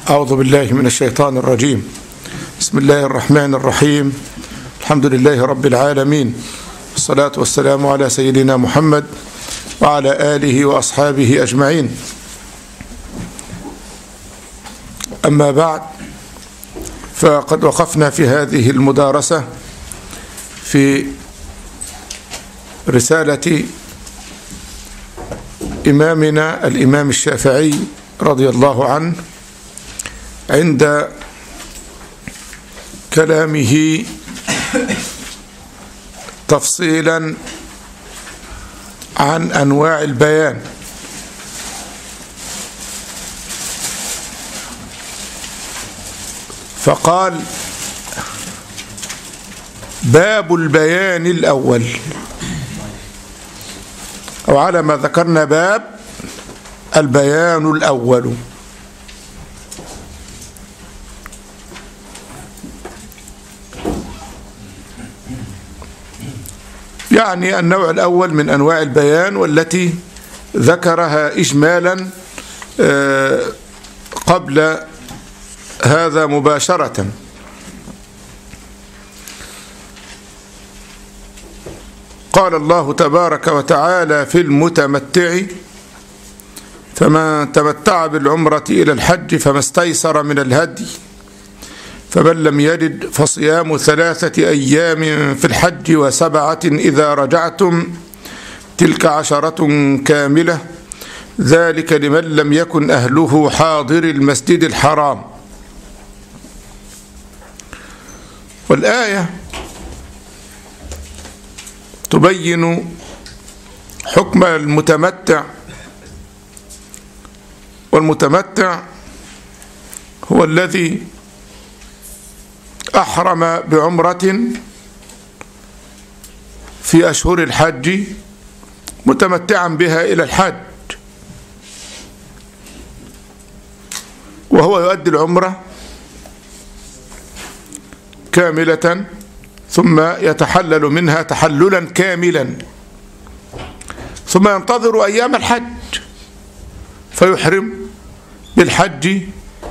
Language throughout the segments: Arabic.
أعوذ بالله من الشيطان الرجيم. بسم الله الرحمن الرحيم. الحمد لله رب العالمين، والصلاة والسلام على سيدنا محمد وعلى آله وأصحابه أجمعين. أما بعد، فقد وقفنا في هذه المدارسة في رسالة إمامنا الإمام الشافعي رضي الله عنه عند كلامه تفصيلا عن أنواع البيان. فقال: باب البيان الأول، أو على ما ذكرنا باب البيان الأول. يعني النوع الأول من أنواع البيان، والتي ذكرها إجمالا قبل هذا مباشرة. قال الله تبارك وتعالى في المتمتع: فمن تمتع بالعمرة إلى الحج فما استيسر من الهدي، فمن لم يجد فصيام 3 أيام في الحج و7 إذا رجعتم، تلك 10 كاملة، ذلك لمن لم يكن أهله حاضر المسجد الحرام. والآية تبين حكم المتمتع، والمتمتع هو الذي أحرم بعمرة في أشهر الحج متمتعا بها إلى الحج، وهو يؤدي العمرة كاملة ثم يتحلل منها تحللا كاملا، ثم ينتظر أيام الحج فيحرم بالحج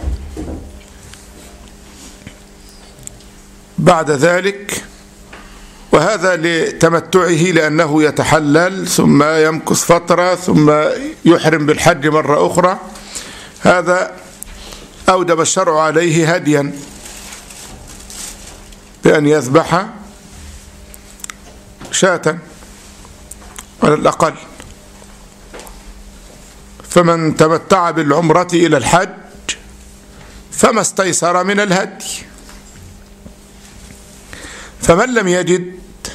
بعد ذلك. وهذا لتمتعه، لأنه يتحلل ثم يمكث فترة ثم يحرم بالحج مرة أخرى. هذا أوجب الشرع عليه هديا بأن يذبح شاة على الأقل. فمن تمتع بالعمرة إلى الحج فما استيسر من الهدي، فمن لم يجد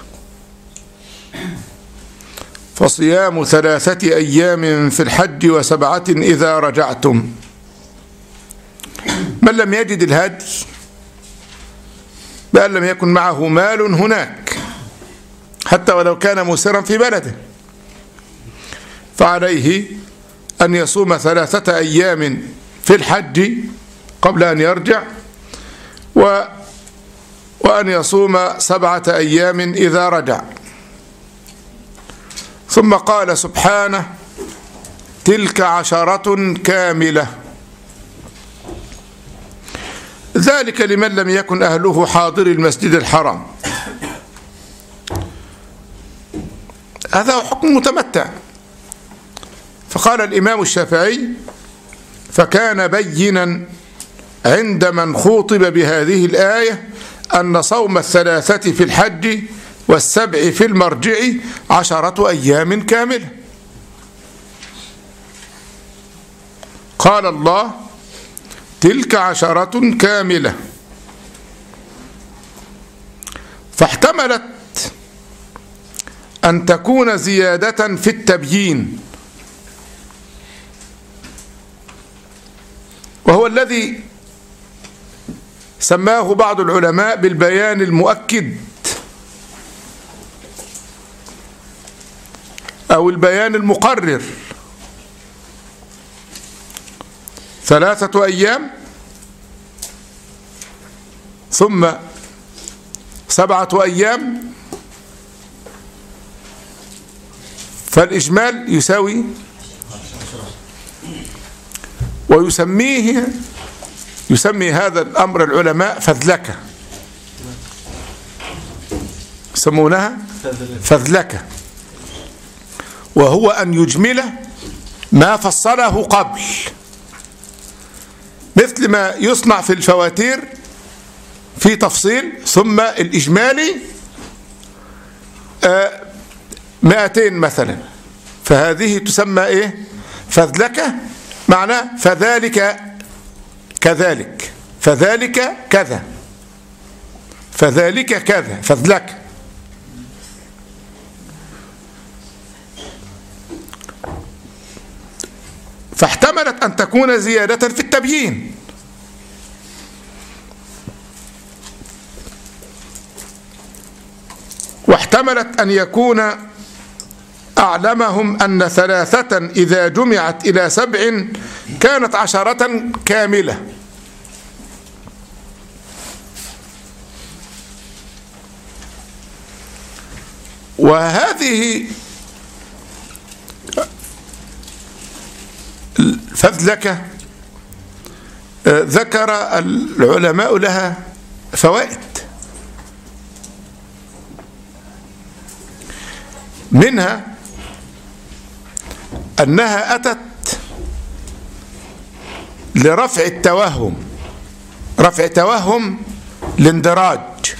فصيام 3 أيام في الحج و7 إذا رجعتم. من لم يجد الهدي بأن لم يكن معه مال هناك، حتى ولو كان مسرا في بلده، فعليه أن يصوم 3 أيام في الحج قبل أن يرجع، وأن يصوم 7 أيام إذا رجع. ثم قال سبحانه: تلك 10 كاملة، ذلك لمن لم يكن أهله حاضر المسجد الحرام. هذا حكم متمتع. فقال الإمام الشافعي: فكان بينا عند من خوطب بهذه الآية أن صوم 3 في الحج و7 في المرجع 10 أيام كاملة. قال الله: تلك 10 كاملة، فاحتملت أن تكون زيادة في التبيين، وهو الذي سماه بعض العلماء بالبيان المؤكد أو البيان المقرر. 3 أيام ثم 7 أيام، فالإجمال يساوي، ويسميه يسمي هذا الأمر العلماء فذلكة، يسمونها فذلكة، وهو أن يجمل ما فصله قبل، مثل ما يصنع في الفواتير في تفصيل ثم الإجمالي 200 مثلا، فهذه تسمى إيه؟ فذلكة، معناه فذلك كذلك، فذلك كذا، فذلك كذا، فذلك. فاحتملت أن تكون زيادة في التبيين، واحتملت أن يكون أعلمهم أن 3 إذا جمعت إلى 7 كانت 10 كاملة. وهذه الفذلكة ذكر العلماء لها فوائد، منها أنها أتت لرفع التوهم، رفع توهم الاندراج،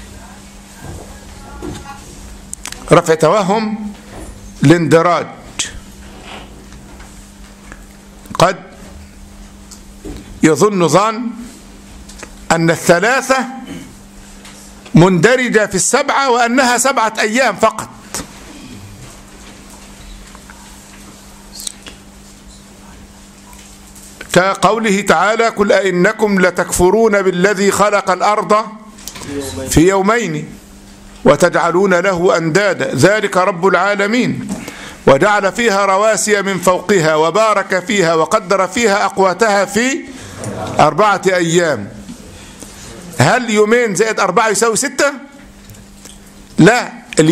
رفع توهم الاندراج. قد يظن ظن أن 3 مندرجة في 7 وأنها 7 أيام فقط، كقوله تعالى: قل أئنكم لتكفرون بالذي خلق الأرض في يومين وتجعلون له أندادا ذلك رب العالمين وجعل فيها رواسي من فوقها وبارك فيها وقدر فيها أقواتها في 4 أيام. هل يومين زائد 4 يساوي 6؟ لا،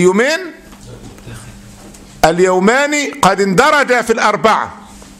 اليومان قد اندرجا في 4.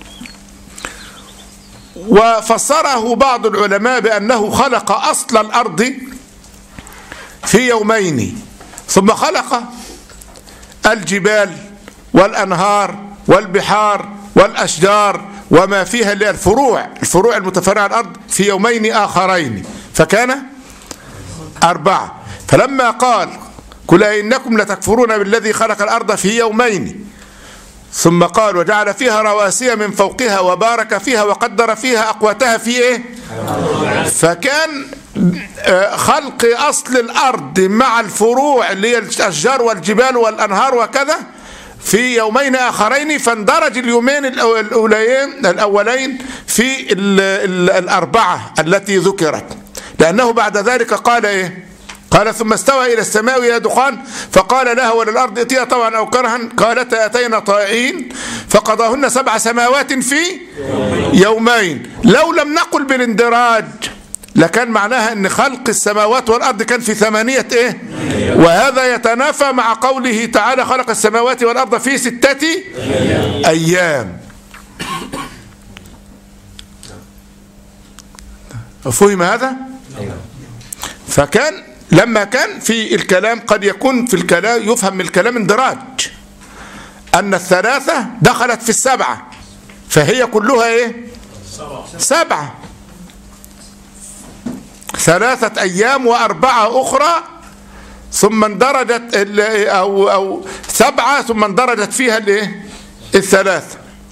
وفسره بعض العلماء بأنه خلق أصل الأرض في يومين، ثم خلق الجبال والأنهار والبحار والأشجار وما فيها اللي الفروع المتفرعة على الأرض في يومين آخرين، فكان 4. فلما قال: قل إنكم لتكفرون بالذي خلق الأرض في يومين، ثم قال: وجعل فيها رواسي من فوقها وبارك فيها وقدر فيها أقواتها في إيه؟ فكان خلق أصل الأرض مع الفروع اللي هي الأشجار والجبال والأنهار وكذا في يومين آخرين، فاندرج اليومين الأولين في 4 التي ذكرت، لأنه بعد ذلك قال إيه؟ قال: ثم استوى إلى السماء وهي دخان فقال لها وللأرض ائتيا طوعا أو كرها قالتا أتينا طائعين فقضاهن 7 سماوات في يومين. لو لم نقل بالاندراج لكان معناها أن خلق السماوات والأرض كان في 8 إيه؟ وهذا يتنافى مع قوله تعالى: خلق السماوات والأرض في 6 أيام. فهم هذا؟ فكان لما كان في الكلام قد يكون في الكلام يفهم من الكلام اندراج، أن 3 دخلت في 7 فهي كلها إيه؟ 7، 3 أيام و4 أخرى ثم اندرجت أو 7 ثم اندرجت فيها الإيه؟ 3.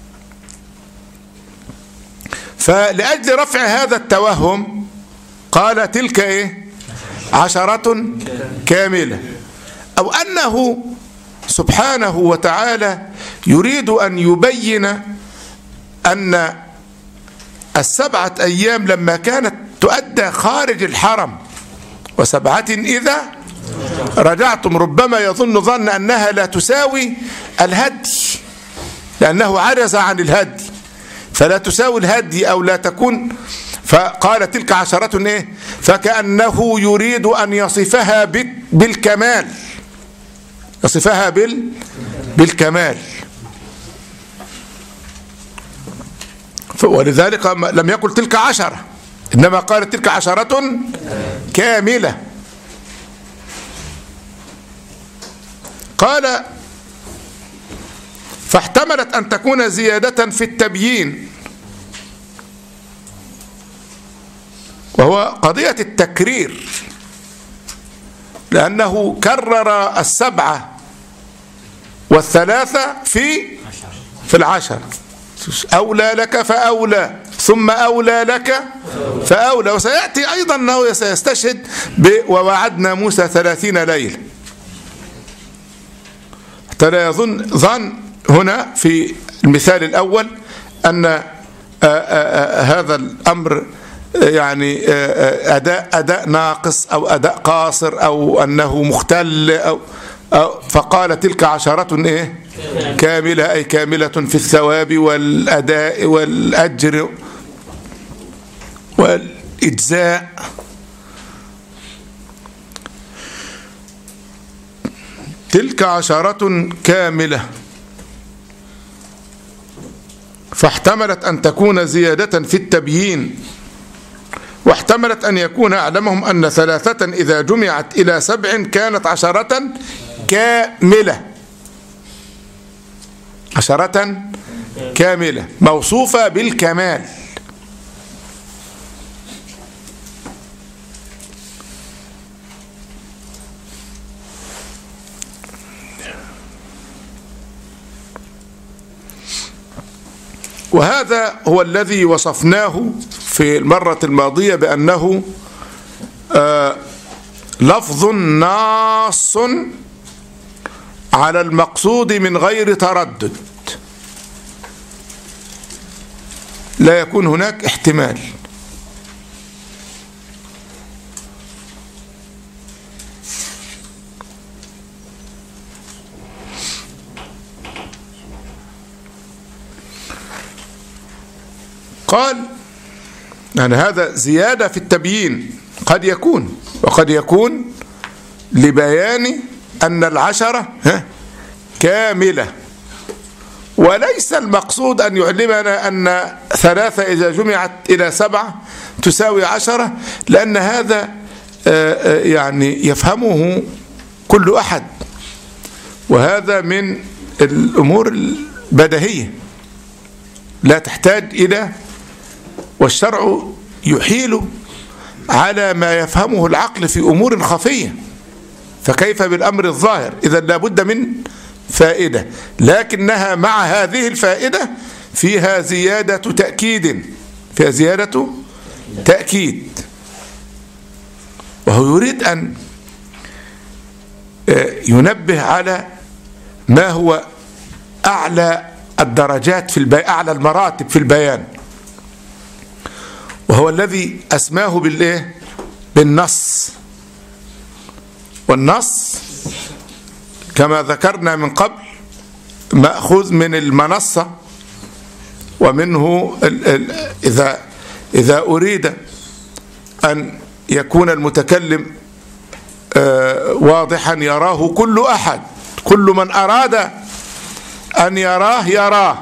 فلأجل رفع هذا التوهم قال: تلك إيه؟ 10 كاملة، أو أنه سبحانه وتعالى يريد أن يبين أن 7 أيام لما كانت تؤدى خارج الحرم، و7 إذا رجعتم، ربما يظن ظن أنها لا تساوي الهدي لأنه عجز عن الهدي، فلا تساوي الهدي أو لا تكون، فقال: تلك 10 إيه؟ فكأنه يريد أن يصفها بالكمال، يصفها بالكمال. ولذلك لم يقل تلك 10، إنما قال تلك 10 كاملة. قال فاحتملت أن تكون زيادة في التبيين، وهو قضية التكرير، لأنه كرر 7 و3 في 10. أولى لك فأولى، ثم أولى لك فأولى. وسيأتي أيضا أنه سيستشهد ووعدنا موسى 30 ليلة، حتى لا ظن هنا في المثال الأول أن هذا الأمر يعني أداء ناقص أو أداء قاصر أو أنه مختل أو فقال تلك 10 إيه؟ كاملة، أي كاملة في الثواب والأداء والأجر والإجزاء. تلك 10 كاملة، فاحتملت أن تكون زيادة في التبيين، واحتملت أن يكون أعلمهم أن 3 إذا جمعت إلى 7 كانت 10 كاملة. 10 كاملة موصوفة بالكمال. وهذا هو الذي وصفناه في المرة الماضية بأنه لفظ ناص على المقصود من غير تردد، لا يكون هناك احتمال. قال يعني هذا زيادة في التبيين، قد يكون وقد يكون لبيان أن 10 كاملة، وليس المقصود أن يعلمنا أن 3 إذا جمعت إلى 7 تساوي 10، لأن هذا يعني يفهمه كل أحد، وهذا من الأمور البديهية لا تحتاج إلى، والشرع يحيل على ما يفهمه العقل في أمور خفية، فكيف بالأمر الظاهر؟ إذا لابد من فائدة، لكنها مع هذه الفائدة فيها زيادة تأكيد، فيها زيادة تأكيد. وهو يريد أن ينبه على ما هو أعلى الدرجات في أعلى المراتب في البيان، وهو الذي أسماه بالإيه؟ بالنص. والنص كما ذكرنا من قبل مأخوذ من المنصة، ومنه إذا أريد أن يكون المتكلم واضحا يراه كل أحد، كل من أراد أن يراه،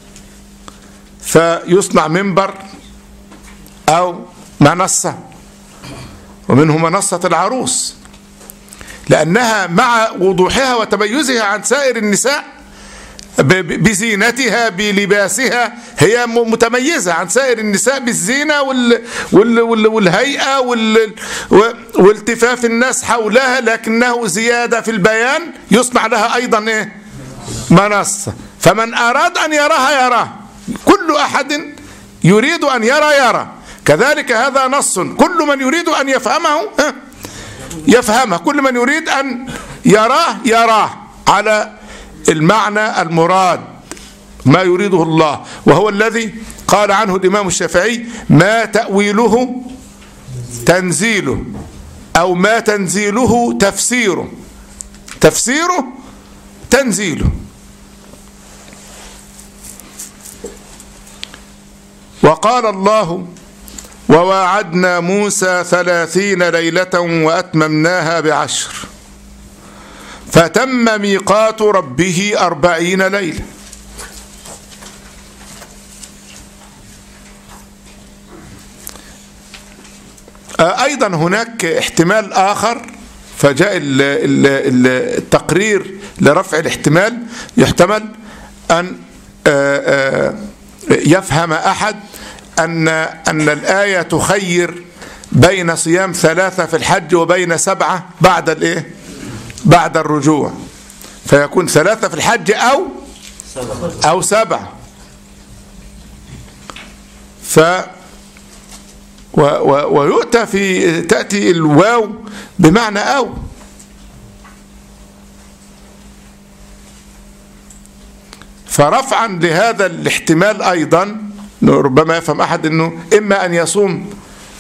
فيصنع منبر أو منصة، ومنه منصة العروس، لأنها مع وضوحها وتميزها عن سائر النساء بزينتها بلباسها، هي متميزة عن سائر النساء بالزينة والهيئة والتفاف الناس حولها، لكنه زيادة في البيان يصنع لها أيضا إيه؟ منصة. فمن أراد أن يراها يراه، كل أحد يريد أن يرى. كذلك هذا نص، كل من يريد أن يفهمه يفهمه، كل من يريد أن يراه على المعنى المراد ما يريده الله، وهو الذي قال عنه الإمام الشافعي ما تأويله تنزيله، أو ما تنزيله تفسيره تنزيله. وقال الله وواعدنا موسى 30 ليلة وأتممناها ب10 فتم ميقات ربه 40 ليلة. أيضا هناك احتمال آخر، فجاء التقرير لرفع الاحتمال. يحتمل أن يفهم أحد أن الآية تخير بين صيام 3 في الحج وبين 7 بعد الرجوع، فيكون 3 في الحج أو 7. تأتي الواو بمعنى أو. فرفعا لهذا الاحتمال أيضا ربما يفهم أحد أنه إما أن يصوم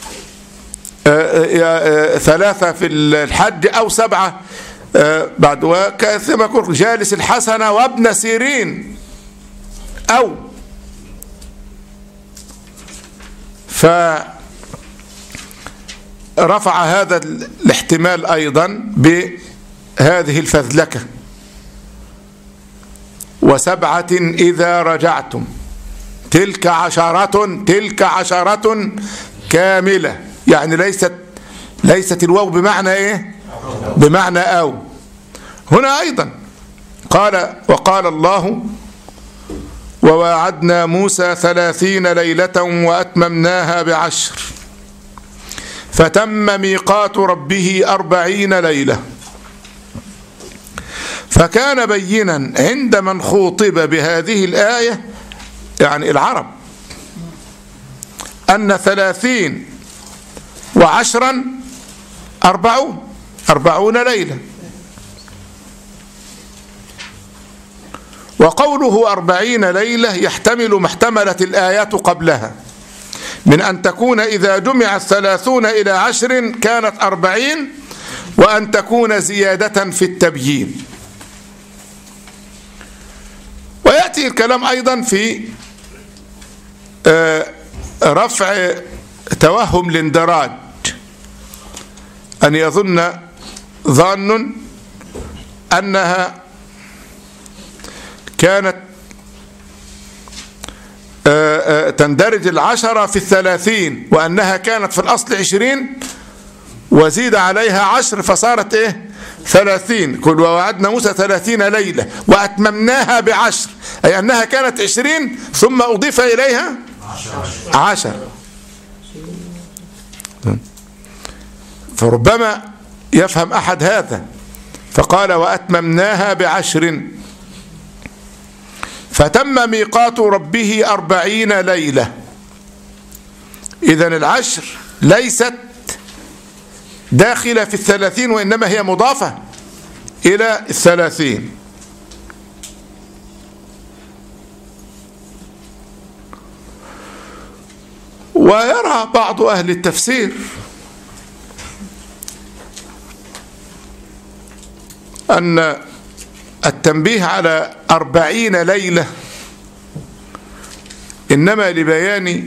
3 في الحج أو 7 بعد، وكما يقول جالس الحسن وابن سيرين أو. فرفع هذا الاحتمال أيضا بهذه الفذلكة: و7 إذا رجعتم تلك عشرة كاملة. يعني ليست الواو بمعنى إيه؟ بمعنى أو. هنا أيضا وقال الله: وواعدنا موسى 30 ليلة وأتممناها ب10 فتم ميقات ربه 40 ليلة. فكان بينا عند من خوطب بهذه الآية، يعني العرب، أن 30 و10 40 ليلة. وقوله 40 ليلة يحتمل ما احتملت الآيات قبلها من أن تكون إذا جمع 30 إلى 10 كانت 40، وأن تكون زيادة في التبيين. ويأتي الكلام أيضا في رفع توهم الاندراج، أن يظن ظان أنها كانت تندرج 10 في 30، وأنها كانت في الأصل 20 وزيد عليها 10 فصارت 30. قل ووعدنا موسى 30 ليلة وأتممناها ب10، أي أنها كانت 20 ثم أضيف إليها 10. فربما يفهم أحد هذا، فقال وأتممناها ب10 فتم ميقات ربه 40 ليلة. إذن 10 ليست داخلة في 30، وإنما هي مضافة إلى 30. ويرى بعض أهل التفسير أن التنبيه على 40 ليلة إنما لبيان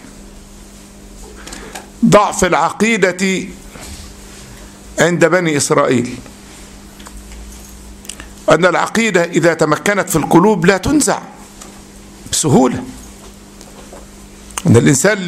ضعف العقيدة عند بني إسرائيل، أن العقيدة إذا تمكنت في القلوب لا تنزع بسهولة. أن الإنسان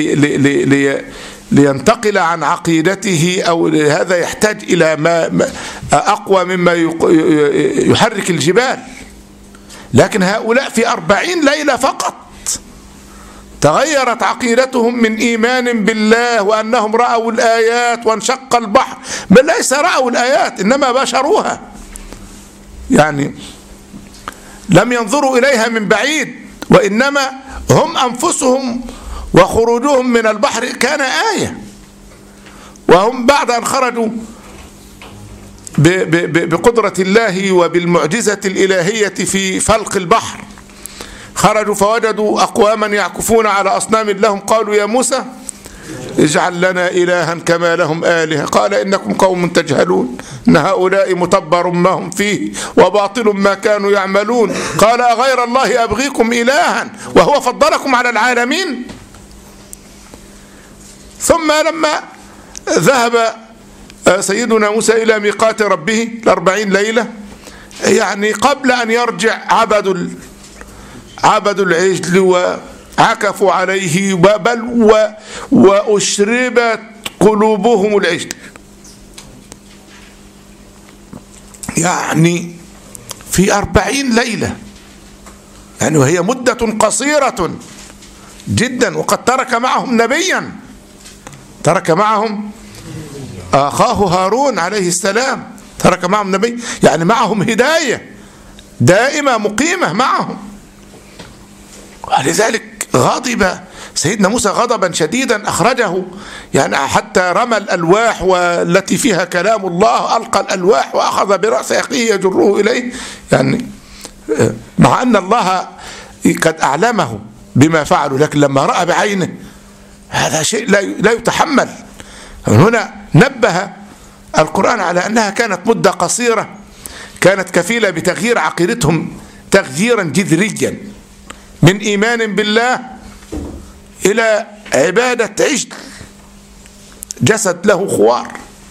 لينتقل عن عقيدته أو هذا يحتاج إلى ما أقوى مما يحرك الجبال. لكن هؤلاء في 40 ليلة فقط تغيرت عقيدتهم من إيمان بالله وأنهم رأوا الآيات وانشق البحر، بل ليس رأوا الآيات إنما بشروها، يعني لم ينظروا إليها من بعيد، وإنما هم أنفسهم وخروجهم من البحر كان آية. وهم بعد أن خرجوا بقدرة الله وبالمعجزة الإلهية في فلق البحر، خرجوا فوجدوا أقواما يعكفون على أصنام لهم، قالوا يا موسى اجعل لنا إلها كما لهم آلهة، قال إنكم قوم تجهلون إن هؤلاء متبر ما هم فيه وباطل ما كانوا يعملون، قال أغير الله أبغيكم إلها وهو فضلكم على العالمين. ثم لما ذهب سيدنا موسى إلى ميقات ربه 40 ليلة، يعني قبل أن يرجع عبدوا العجل وعكفوا عليه، بل وأشربت قلوبهم العجل. يعني في 40 ليلة، يعني وهي مدة قصيرة جدا، وقد ترك معهم نبيا، ترك معهم أخاه هارون عليه السلام، ترك معهم نبي، يعني معهم هداية دائمة مقيمة معهم. ولذلك غضب سيدنا موسى غضبا شديدا أخرجه، يعني حتى رمى الألواح والتي فيها كلام الله، ألقى الألواح وأخذ برأس أخيه يجره إليه، يعني مع أن الله قد أعلمه بما فعلوا، لكن لما رأى بعينه هذا شيء لا يتحمل. من هنا نبه القرآن على أنها كانت مدة قصيرة، كانت كفيلة بتغيير عقيدتهم تغييرا جذريا من إيمان بالله إلى عبادة عجل جسد له خوار.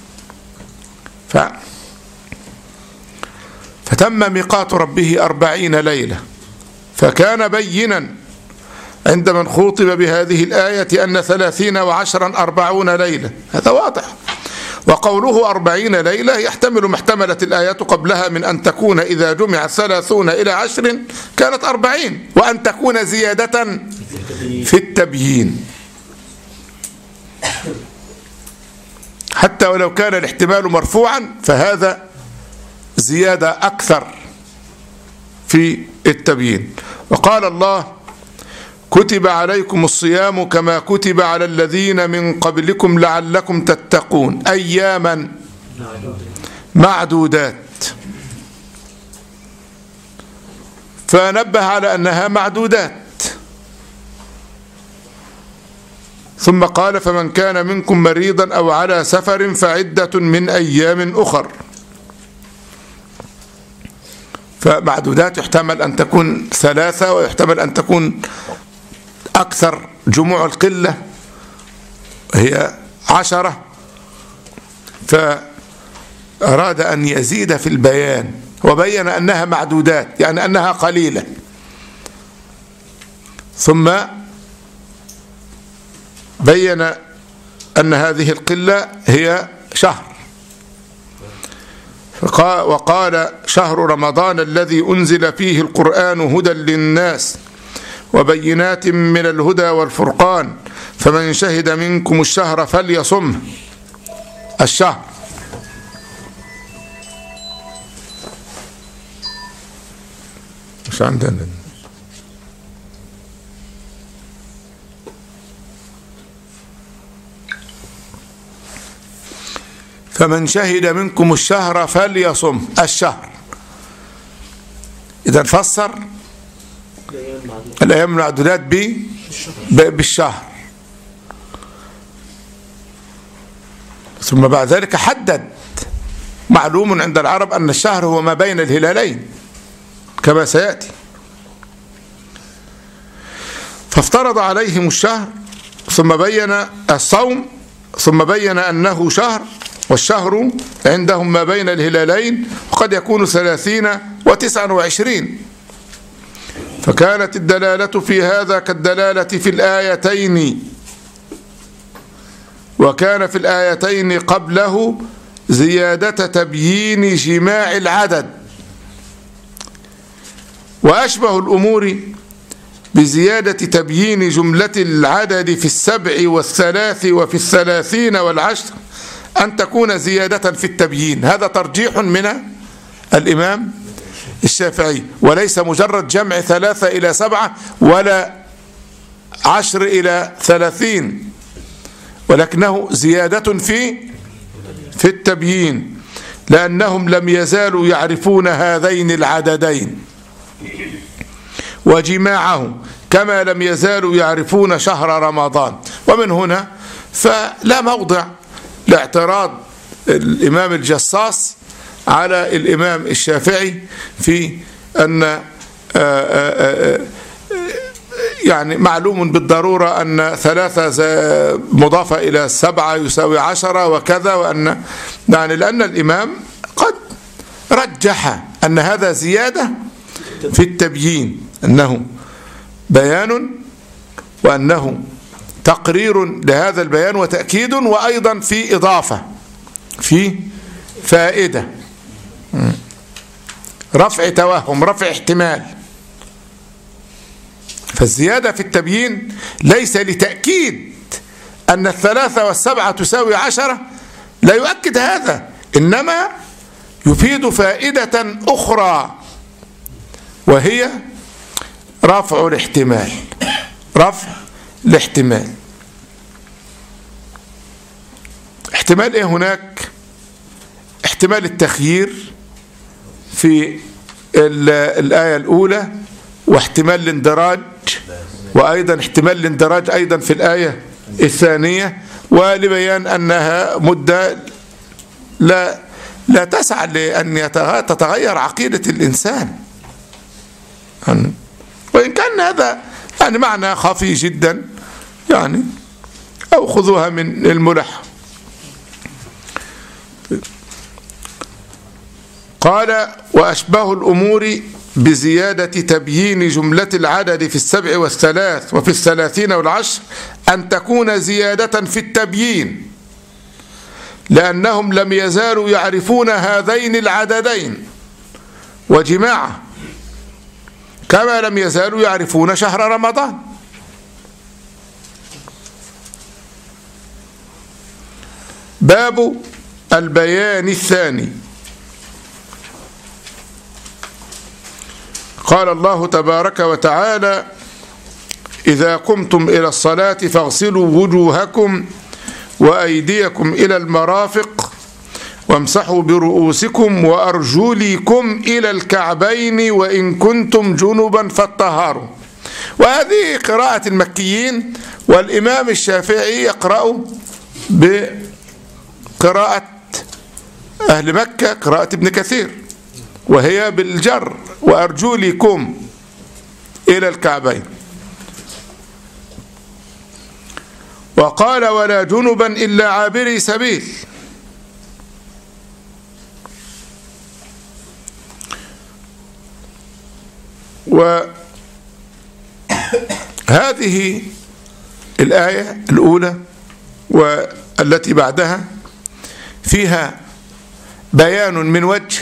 فتم ميقات ربه 40 ليلة، فكان بينا عند من خوطب بهذه الآية أن 30 و10 40 ليلة، هذا واضح. وقوله 40 ليلة يحتمل ما احتملت الآيات قبلها من أن تكون إذا جمع 30 إلى 10 كانت 40، وأن تكون زيادة في التبيين، حتى ولو كان الاحتمال مرفوعا فهذا زيادة أكثر في التبيين. وقال الله: كتب عليكم الصيام كما كتب على الذين من قبلكم لعلكم تتقون أياما معدودات. فنبه على أنها معدودات، ثم قال: فمن كان منكم مريضا أو على سفر فعدة من أيام أخر. فمعدودات يحتمل أن تكون 3، ويحتمل أن تكون أكثر، جموع القلة هي 10، فأراد أن يزيد في البيان وبين أنها معدودات، يعني أنها قليلة، ثم بين أن هذه القلة هي شهر، وقال: شهر رمضان الذي أنزل فيه القرآن هدى للناس وبينات من الهدى والفرقان فمن شهد منكم الشهر فليصمه. الشهر مش عندنا. فمن شهد منكم الشهر فليصم. الشهر إذا فسر الأيام المعدودات بالشهر، ثم بعد ذلك حدد. معلوم عند العرب أن الشهر هو ما بين الهلالين كما سيأتي، فافترض عليهم الشهر، ثم بين الصوم، ثم بين أنه شهر، والشهر عندهم ما بين الهلالين، وقد يكون 30 و29. فكانت الدلالة في هذا كالدلالة في الآيتين، وكان في الآيتين قبله زيادة تبيين جماع العدد. وأشبه الأمور بزيادة تبيين جملة العدد في 7 و3 وفي 30 و10 أن تكون زيادة في التبيين. هذا ترجيح من الإمام الشافعي، وليس مجرد جمع 3 إلى 7 ولا 10 إلى 30، ولكنه زيادة في التبيين، لأنهم لم يزالوا يعرفون هذين العددين وجماعه كما لم يزالوا يعرفون شهر رمضان. ومن هنا فلا موضع لاعتراض الإمام الجصاص على الإمام الشافعي في أن يعني معلوم بالضرورة أن 3 مضافة إلى 7 يساوي 10 وكذا، وأن يعني لأن الإمام قد رجح أن هذا زيادة في التبيين، أنه بيان وأنه تقرير لهذا البيان وتأكيد، وأيضا في إضافة، في فائدة، رفع توهم، رفع احتمال. فالزيادة في التبيين ليس لتأكيد أن 3 و7 تساوي 10، لا يؤكد هذا، إنما يفيد فائدة أخرى، وهي رفع الاحتمال، رفع الاحتمال. احتمال ايه هناك؟ احتمال التخيير في الآية الأولى، واحتمال الاندراج، وأيضا احتمال الاندراج أيضا في الآية الثانية، ولبيان أنها مدة لا تسعى لأن تتغير عقيدة الإنسان، وإن كان هذا يعني معنى خفي جدا، يعني أو خذوها من الملح. قال: وأشبه الأمور بزيادة تبيين جملة العدد في 7 و3 وفي 30 و10 أن تكون زيادة في التبيين، لأنهم لم يزالوا يعرفون هذين العددين وجماعة، كما لم يزالوا يعرفون شهر رمضان. باب البيان الثاني. قال الله تبارك وتعالى: إذا قمتم إلى الصلاة فاغسلوا وجوهكم وأيديكم إلى المرافق وامسحوا برؤوسكم وأرجلكم إلى الكعبين وإن كنتم جنبا فاطهروا. وهذه قراءة المكيين، والإمام الشافعي يقرأ بقراءة أهل مكة، قراءة ابن كثير، وهي بالجر: وأرجلكم إلى الكعبين. وقال: ولا جنبا إلا عابري سبيل. وهذه الآية الأولى والتي بعدها فيها بيان من وجه،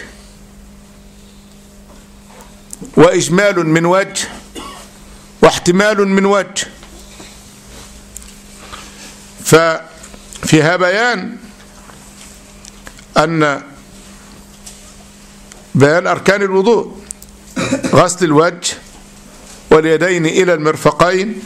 وإجمال من وجه، واحتمال من وجه. ففيها بيان بيان أركان الوضوء: غسل الوجه واليدين إلى المرفقين،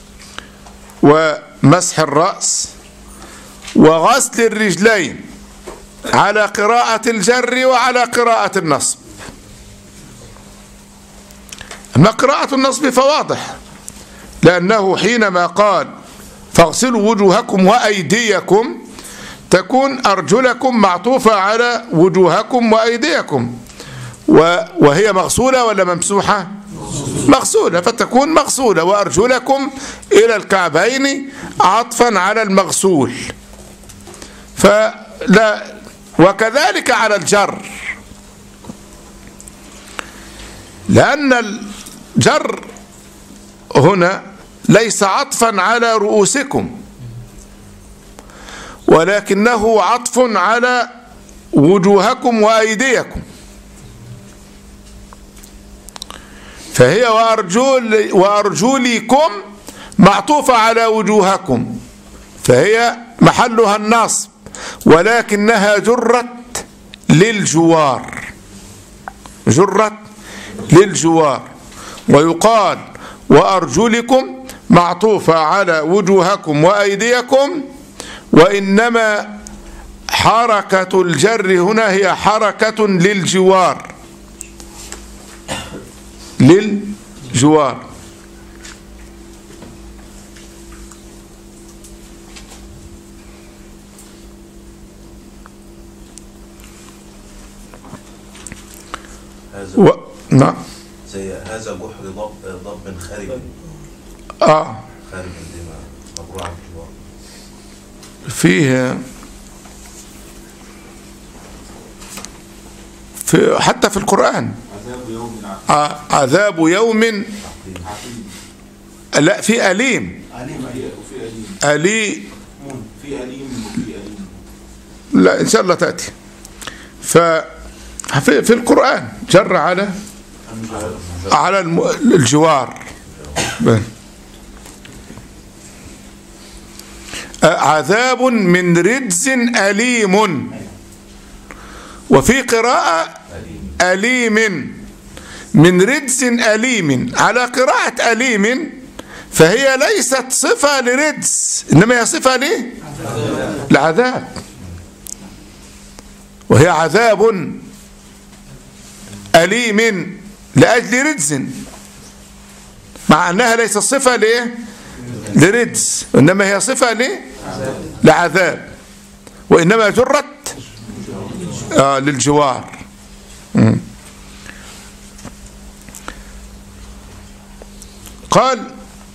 ومسح الرأس، وغسل الرجلين على قراءة الجر وعلى قراءة النصب. أما قراءة النصب فواضح، لأنه حينما قال: فاغسلوا وجوهكم وأيديكم، تكون أرجلكم معطوفة على وجوهكم وأيديكم، وهي مغسولة ولا ممسوحة؟ مغسولة، فتكون مغسولة. وأرجلكم إلى الكعبين عطفا على المغسول. وكذلك على الجر، لأن الجر هنا ليس عطفا على رؤوسكم، ولكنه عطف على وجوهكم وأيديكم. فهي وأرجلكم معطوفة على وجوهكم، فهي محلها النصب، ولكنها جرت للجوار، جرت للجوار. ويقال: وأرجلكم معطوفة على وجوهكم وأيديكم، وإنما حركة الجر هنا هي حركة للجوار، للجوار. نعم، زي هذا جحر ضب خارج خارج الدماء مبروع عن الجوار. فيه حتى في القرآن عذاب يوم لا، في أليم، عليم هي وفي أليم. في أليم وفي أليم. لا إن شاء الله تأتي. في القرآن جر على الجوار. عذاب من رجز أليم، وفي قراءة أليم من رجز أليم. على قراءة أليم فهي ليست صفة لرجز، إنما هي صفة لعذاب، وهي عذاب أليم لأجل رجز، مع أنها ليست صفة لرجز، إنما هي صفة لعذاب، وإنما جرت للجوار. قال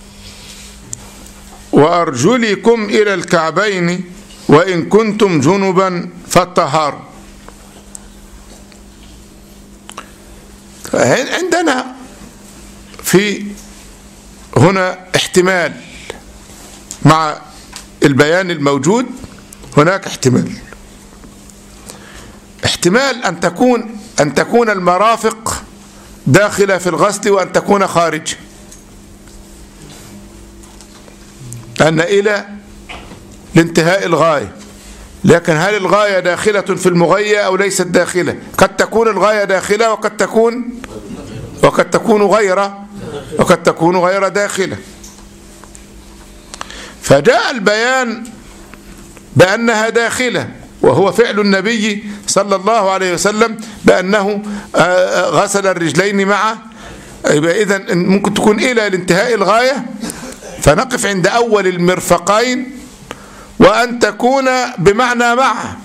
وأرجلكم إلى الكعبين وإن كنتم جنبا فاطهروا. عندنا في هنا احتمال مع البيان الموجود، هناك احتمال أن تكون المرافق داخلة في الغسل وأن تكون خارج، أن إلى لانتهاء الغاية. لكن هل الغاية داخلة في المغية أو ليست داخلة؟ قد تكون الغاية داخلة وقد تكون غير داخلة. فجاء البيان بأنها داخلة، وهو فعل النبي صلى الله عليه وسلم بأنه غسل الرجلين معه. إذن ممكن تكون إلى لانتهاء الغاية، فنقف عند أول المرفقين، وأن تكون بمعنى معه،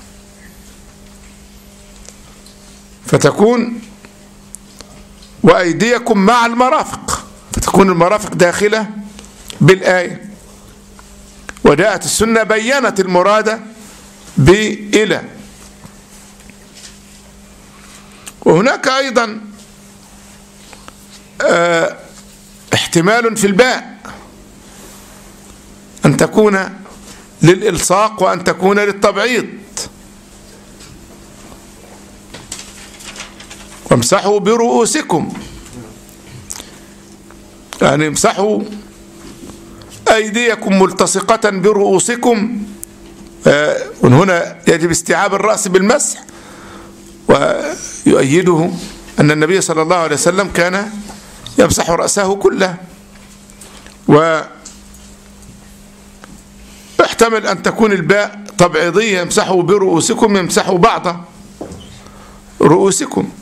فتكون وأيديكم مع المرافق، فتكون المرافق داخلة بالآية. وجاءت السنة بيّنت المراد بإلى. وهناك أيضا احتمال في الباء، أن تكون للإلصاق وأن تكون للتبعيض. وامسحوا برؤوسكم، يعني امسحوا أيديكم ملتصقة برؤوسكم. هنا يجب استيعاب الرأس بالمسح، ويؤيده أن النبي صلى الله عليه وسلم كان يمسح رأسه كله. ويحتمل أن تكون الباء تبعيضية، يمسحوا برؤوسكم، يمسحوا بعض رؤوسكم.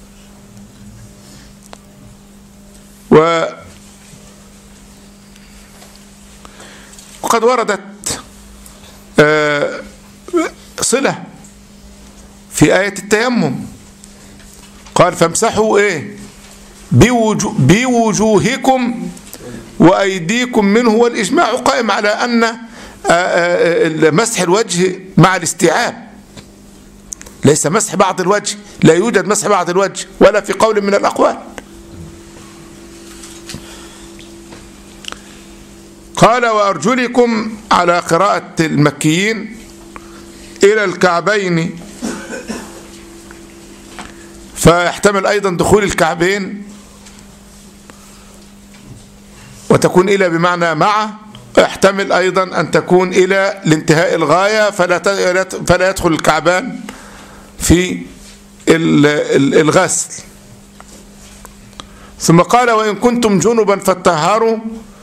وقد وردت صلة في آية التيمم، قال فامسحوا بوجوهكم وأيديكم منه. والإجماع قائم على أن مسح الوجه مع الاستيعاب، ليس مسح بعض الوجه، لا يوجد مسح بعض الوجه ولا في قول من الأقوال. قال وأرجلكم على قراءة المكيين إلى الكعبين، فيحتمل أيضا دخول الكعبين، وتكون إلى بمعنى مع. يحتمل أيضا أن تكون إلى لانتهاء الغاية، فلا يدخل الكعبان في الغسل. ثم قال وإن كنتم جنبا فاطهروا.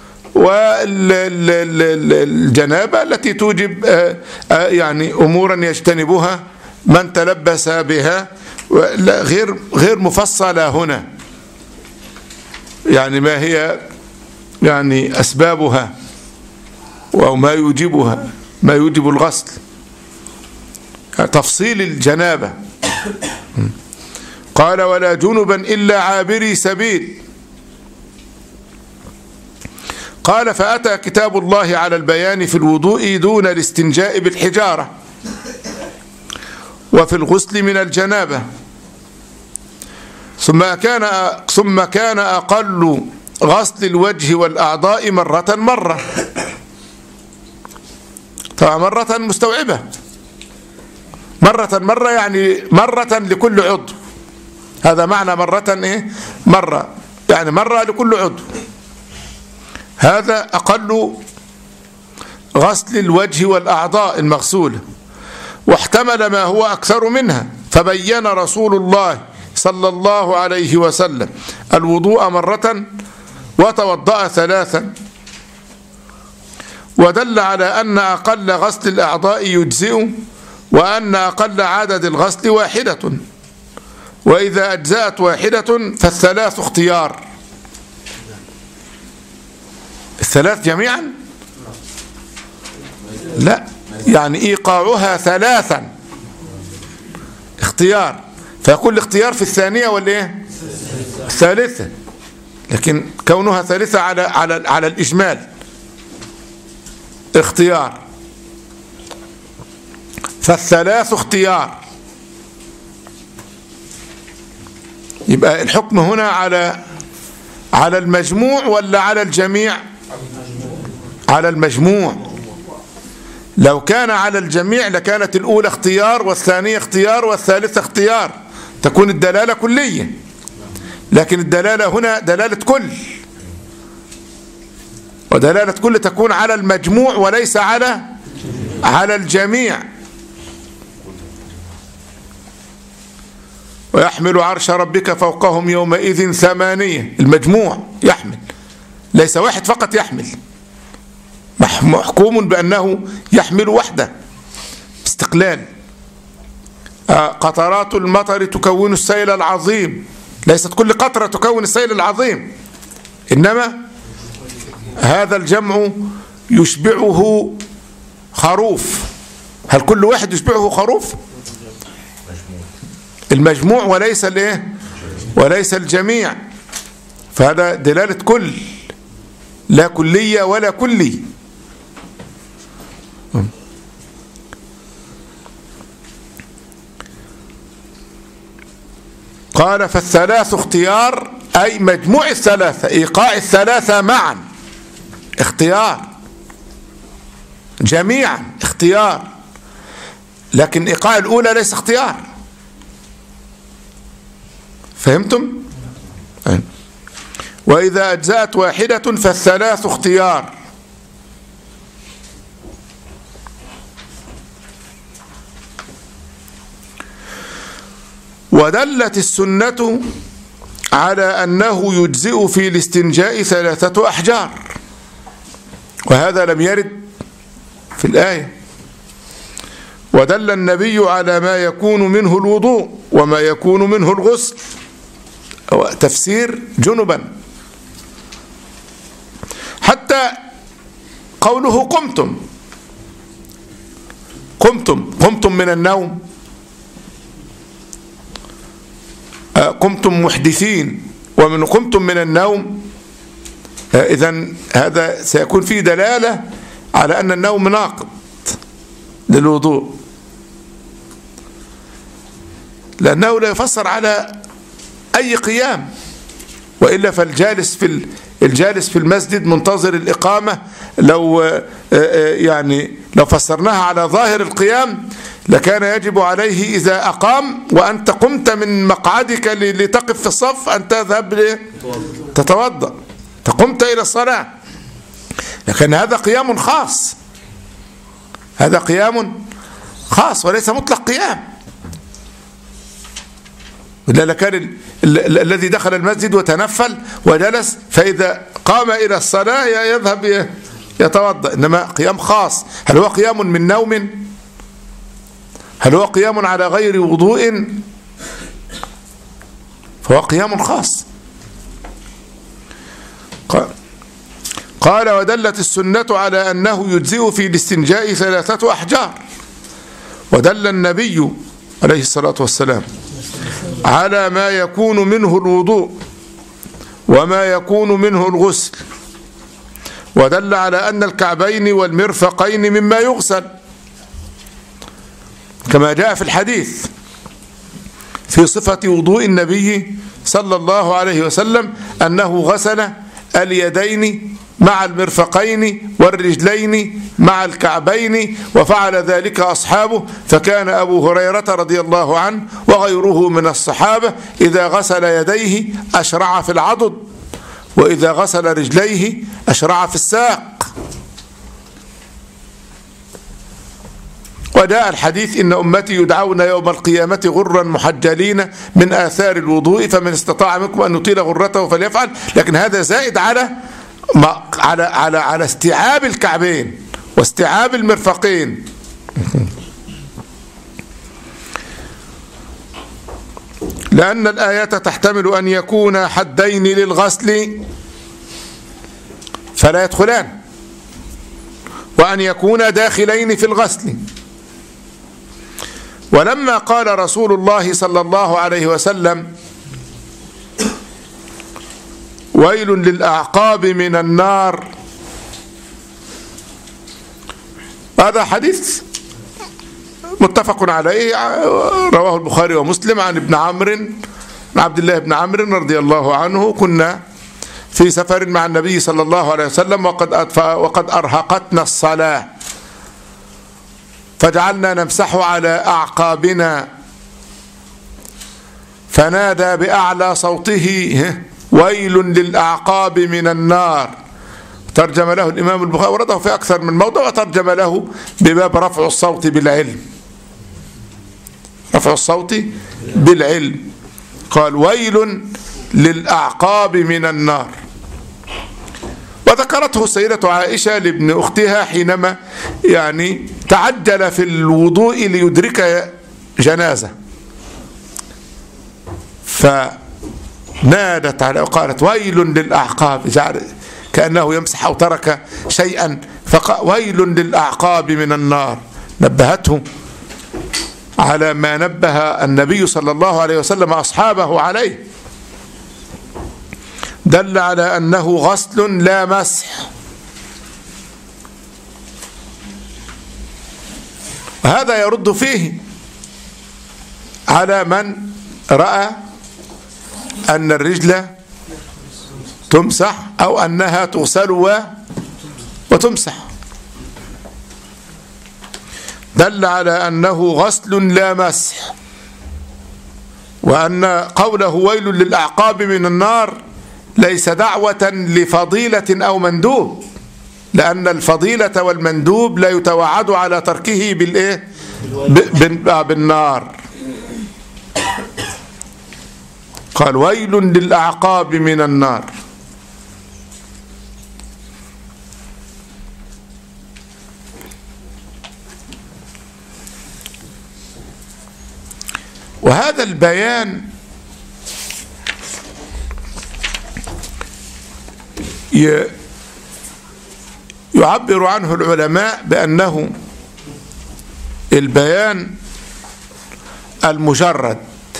والجنابة التي توجب يعني أمورا يجتنبها من تلبس بها، غير مفصلة هنا، يعني ما هي يعني أسبابها وما يوجبها، ما يوجب الغسل، تفصيل الجنابة. قال ولا جنبا إلا عابري سبيل. قال فأتى كتاب الله على البيان في الوضوء دون الاستنجاء بالحجارة وفي الغسل من الجنابة. ثم كان أقل غسل الوجه والأعضاء مرة. طبعا مرة مستوعبة، مرة يعني مرة لكل عضو. هذا معنى مرة إيه؟ مرة يعني مرة لكل عضو. هذا أقل غسل الوجه والأعضاء المغسولة، واحتمل ما هو أكثر منها، فبين رسول الله صلى الله عليه وسلم الوضوء مرة وتوضأ 3، ودل على أن أقل غسل الأعضاء يجزئ، وأن أقل عدد الغسل 1، وإذا أجزأت 1 فالثلاث اختيار. الثلاث جميعا؟ لا، يعني إيقاعها 3 اختيار، فيكون الاختيار في الثانية والإيه؟ الثالثة، لكن كونها ثالثة على الإجمال اختيار، فالثلاث اختيار. يبقى الحكم هنا على المجموع ولا على الجميع؟ على المجموع. لو كان على الجميع لكانت الأولى اختيار والثانية اختيار والثالثة اختيار، تكون الدلالة كلية، لكن الدلالة هنا دلالة كل، ودلالة كل تكون على المجموع وليس على الجميع. ويحمل عرش ربك فوقهم يومئذ 8، المجموع يحمل، ليس واحد فقط يحمل، محكوم بأنه يحمل وحده باستقلال. قطرات المطر تكون السيل العظيم، ليست كل قطرة تكون السيل العظيم، إنما هذا الجمع يشبعه خروف. هل كل واحد يشبعه خروف؟ المجموع وليس الايه؟ وليس الجميع. فهذا دلالة كل، لا كلية ولا كلي. قال فالثلاث اختيار، أي مجموع الثلاثة، إيقاع الثلاثة معا اختيار، جميعا اختيار، لكن إيقاع الأولى ليس اختيار. فهمتم؟ وإذا أجزأت 1 فالثلاث اختيار. ودلت السنة على أنه يجزئ في الاستنجاء 3 أحجار، وهذا لم يرد في الآية. ودل النبي على ما يكون منه الوضوء وما يكون منه الغسل، أو تفسير جنبا. حتى قوله قمتم من النوم، قمتم محدثين، ومن قمتم من النوم، إذن هذا سيكون فيه دلالة على أن النوم ناقض للوضوء، لأنه لا يفسر على أي قيام، وإلا فالجالس في المسجد منتظر الإقامة، لو فسرناها على ظاهر القيام لكان يجب عليه إذا أقام وأنت قمت من مقعدك لتقف في الصف أن تذهب تتوضأ، فقمت إلى الصلاة. لكن هذا قيام خاص، هذا قيام خاص وليس مطلق قيام. ولا كان الذي دخل المسجد وتنفل وجلس، فإذا قام إلى الصلاة يذهب يتوضأ، إنما قيام خاص. هل هو قيام من نوم؟ هل هو قيام على غير وضوء؟ فهو قيام خاص. قال ودلت السنة على أنه يجزئ في الاستنجاء 3 أحجار. ودل النبي عليه الصلاة والسلام على ما يكون منه الوضوء وما يكون منه الغسل، ودل على أن الكعبين والمرفقين مما يغسل، كما جاء في الحديث في صفة وضوء النبي صلى الله عليه وسلم أنه غسل اليدين مع المرفقين والرجلين مع الكعبين، وفعل ذلك أصحابه. فكان أبو هريرة رضي الله عنه وغيره من الصحابة إذا غسل يديه أشرع في العضد، وإذا غسل رجليه أشرع في الساق. وجاء الحديث: إن أمتي يدعون يوم القيامة غرا محجلين من آثار الوضوء فمن استطاع منكم أن يطيل غرته فليفعل. لكن هذا زائد على استيعاب الكعبين واستيعاب المرفقين. لأن الآية تحتمل أن يكون حدين للغسل فلا يدخلان، وأن يكون داخلين في الغسل. ولما قال رسول الله صلى الله عليه وسلم: ويل للأعقاب من النار، هذا حديث متفق عليه، رواه البخاري ومسلم عن عبد الله بن عمرو رضي الله عنه: كنا في سفر مع النبي صلى الله عليه وسلم وقد أرهقتنا الصلاة فجعلنا نمسح على أعقابنا، فنادى بأعلى صوته: ويل للأعقاب من النار. ترجم له الإمام البخاري، ورده في أكثر من موضع، وترجم له بباب رفع الصوت بالعلم. رفع الصوت بالعلم، قال: ويل للأعقاب من النار. وذكرته السيدة عائشة لابن أختها حينما تعجل في الوضوء ليدرك جنازة، فنادت عليه وقالت: ويل للأعقاب، كأنه يمسح أو ترك شيئا، فقال: ويل للأعقاب من النار. نبهته على ما نبه النبي صلى الله عليه وسلم أصحابه عليه، دل على أنه غسل لا مسح. هذا يرد فيه على من رأى أن الرجل تمسح أو أنها تغسل وتمسح، دل على أنه غسل لا مسح. وأن قوله ويل للأعقاب من النار ليس دعوة لفضيلة أو مندوب، لأن الفضيلة والمندوب لا يتوعد على تركه بالنار. قال: ويل للأعقاب من النار. وهذا البيان يعبر عنه العلماء بأنه البيان المجرد،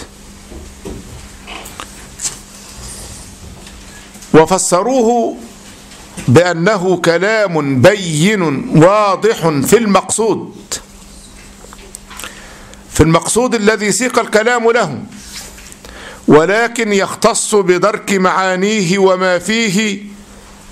وفسروه بأنه كلام بين واضح في المقصود الذي سيق الكلام له، ولكن يختص بدرك معانيه وما فيه